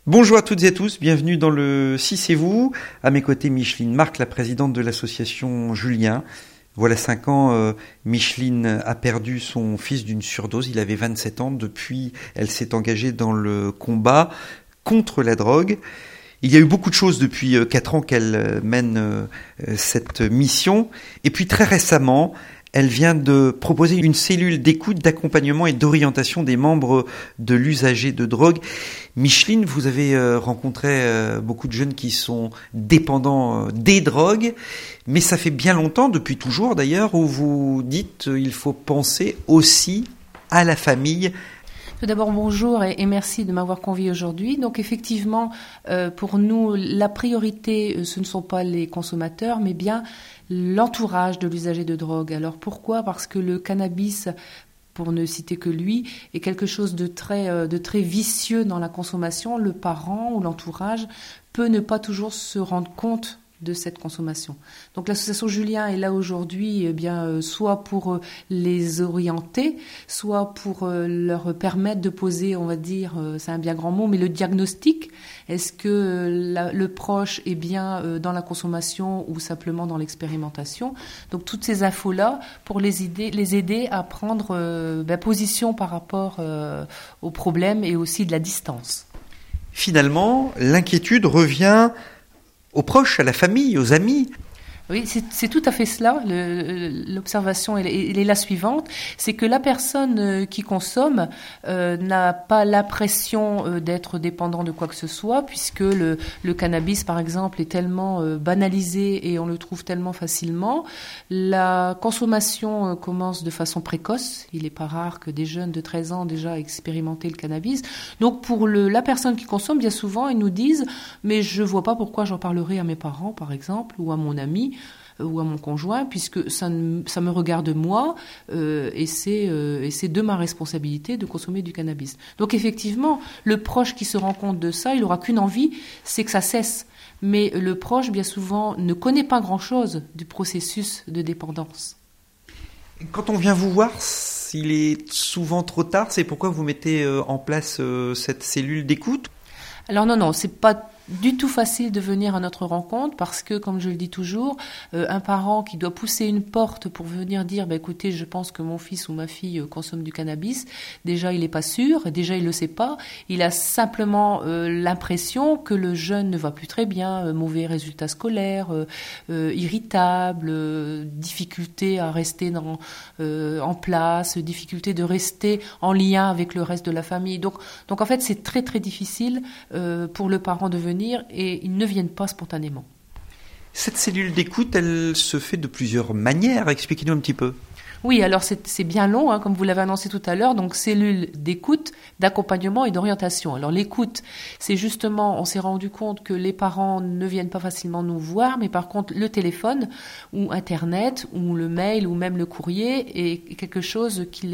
Bonjour à toutes et à tous, bienvenue dans le Si c'est vous. À mes côtés, Micheline Marc, la présidente de l'association Julien. Voilà 5 ans, Micheline a perdu son fils d'une surdose. Il avait 27 ans. Depuis, elle s'est engagée dans le combat contre la drogue. Il y a eu beaucoup de choses depuis 4 ans qu'elle mène cette mission. Et puis très récemment, elle vient de proposer une cellule d'écoute, d'accompagnement et d'orientation des membres de l'usager de drogue. Micheline, vous avez rencontré beaucoup de jeunes qui sont dépendants des drogues, mais ça fait bien longtemps, depuis toujours d'ailleurs, où vous dites qu'il faut penser aussi à la famille. Tout d'abord, bonjour et merci de m'avoir convié aujourd'hui. Donc effectivement, pour nous, la priorité, ce ne sont pas les consommateurs, mais bien l'entourage de l'usager de drogue. Alors pourquoi ? Parce que le cannabis, pour ne citer que lui, est quelque chose de très vicieux dans la consommation. Le parent ou l'entourage peut ne pas toujours se rendre compte de cette consommation. Donc l'association Julien est là aujourd'hui, soit pour les orienter, soit pour leur permettre de poser, on va dire, c'est un bien grand mot, mais le diagnostic. Est-ce que le proche est bien dans la consommation ou simplement dans l'expérimentation ? Donc toutes ces infos-là pour les aider à prendre position par rapport au problème et aussi de la distance. Finalement, l'inquiétude revient aux proches, à la famille, aux amis. Oui, c'est tout à fait cela. L'observation elle est la suivante, c'est que la personne qui consomme n'a pas l'impression d'être dépendant de quoi que ce soit, puisque le cannabis, par exemple, est tellement banalisé et on le trouve tellement facilement. La consommation commence de façon précoce. Il n'est pas rare que des jeunes de 13 ans déjà aient expérimenté le cannabis. Donc pour la personne qui consomme, bien souvent, ils nous disent « mais je ne vois pas pourquoi j'en parlerai à mes parents, par exemple, ou à mon ami ». Ou à mon conjoint, puisque ça me regarde moi et c'est de ma responsabilité de consommer du cannabis. Donc effectivement, le proche qui se rend compte de ça, il n'aura qu'une envie, c'est que ça cesse. Mais le proche, bien souvent, ne connaît pas grand-chose du processus de dépendance. Quand on vient vous voir, il est souvent trop tard, c'est pourquoi vous mettez en place cette cellule d'écoute ? Alors non, c'est pas du tout facile de venir à notre rencontre parce que, comme je le dis toujours, un parent qui doit pousser une porte pour venir dire écoutez, je pense que mon fils ou ma fille consomme du cannabis, déjà il n'est pas sûr, déjà il le sait pas, il a simplement l'impression que le jeune ne va plus très bien, mauvais résultats scolaires, irritable, difficulté à rester en place, difficulté de rester en lien avec le reste de la famille. Donc en fait c'est très très difficile pour le parent de venir et ils ne viennent pas spontanément. Cette cellule d'écoute, elle se fait de plusieurs manières. Expliquez-nous un petit peu. Oui, alors c'est bien long, comme vous l'avez annoncé tout à l'heure, donc cellule d'écoute, d'accompagnement et d'orientation. Alors l'écoute, c'est justement, on s'est rendu compte que les parents ne viennent pas facilement nous voir, mais par contre le téléphone ou Internet ou le mail ou même le courrier est quelque chose qui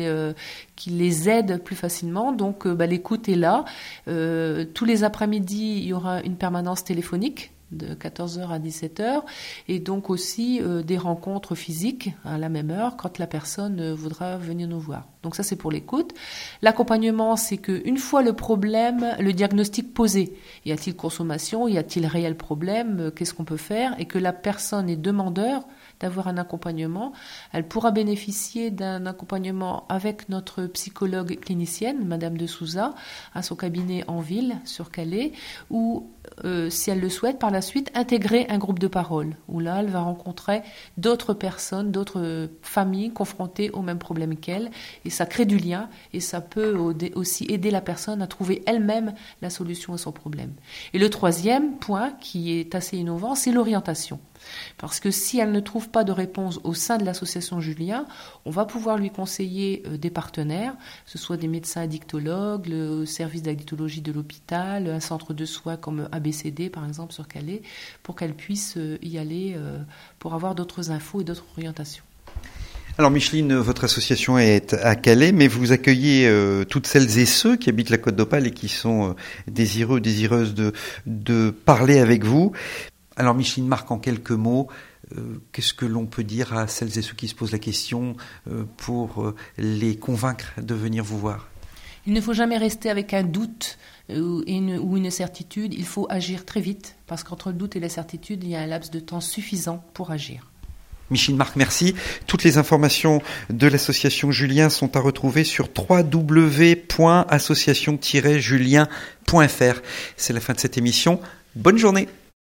les aide plus facilement. Donc l'écoute est là. Tous les après-midi, il y aura une permanence téléphonique de 14h à 17h et donc aussi des rencontres physiques à la même heure quand la personne voudra venir nous voir. Donc ça c'est pour l'écoute. L'accompagnement, c'est qu'une fois le problème, le diagnostic posé, y a-t-il consommation, y a-t-il réel problème, qu'est-ce qu'on peut faire, et que la personne est demandeur d'avoir un accompagnement, elle pourra bénéficier d'un accompagnement avec notre psychologue clinicienne, Madame de Souza, à son cabinet en ville, sur Calais, ou si elle le souhaite, par la suite, intégrer un groupe de parole, où là, elle va rencontrer d'autres personnes, d'autres familles confrontées au même problème qu'elle, et ça crée du lien, et ça peut aussi aider la personne à trouver elle-même la solution à son problème. Et le troisième point, qui est assez innovant, c'est l'orientation. Parce que si elle ne trouve pas de réponse au sein de l'association Julien, on va pouvoir lui conseiller des partenaires, que ce soit des médecins addictologues, le service d'addictologie de l'hôpital, un centre de soins comme ABCD par exemple sur Calais, pour qu'elle puisse y aller pour avoir d'autres infos et d'autres orientations. Alors Micheline, votre association est à Calais, mais vous accueillez toutes celles et ceux qui habitent la Côte d'Opale et qui sont désireuses de parler avec vous. Alors Micheline Marc, en quelques mots, qu'est-ce que l'on peut dire à celles et ceux qui se posent la question pour les convaincre de venir vous voir ? Il ne faut jamais rester avec un doute ou une certitude. Il faut agir très vite parce qu'entre le doute et la certitude, il y a un laps de temps suffisant pour agir. Micheline Marc, merci. Toutes les informations de l'association Julien sont à retrouver sur www.association-julien.fr. C'est la fin de cette émission. Bonne journée.